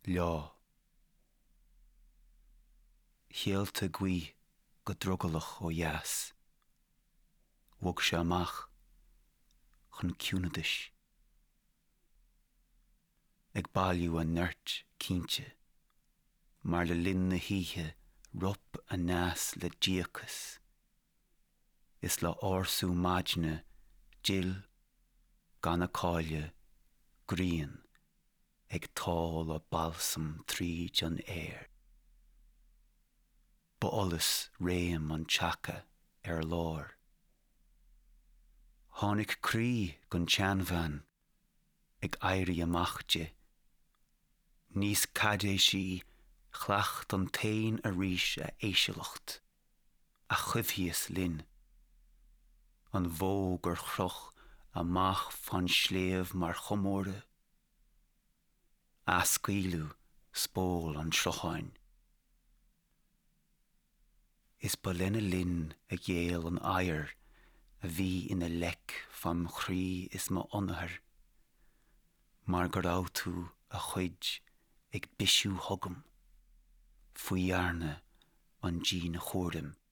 Lá. Chéalta gui go drogalach ó dheas. Bhog sé amach chun ciúnadis. Ag bailiú an neirt cínte, mar le linn na híthe rup a neas le díocas. Is le ársú maidne Jill gan a cáile gríon ag táil a balsam tríd an air. Ba olas réim an teacha lár. Tháinig crí gon teanmhain ag éirí amachde. Níos cad é sí chhlacht an tain a rís a éisileacht, a chuimhíos linn. An bhóg ar chruch amach fan sléamh mar chomóra. Ascaílú spól an trocháin. Is ba lena linn a ghéal an air a bhí ina lec fan chrí is má ionathair, mar gur áh tú a chuid ag bisisiú thugam faoi dhearna an dí na chóirim.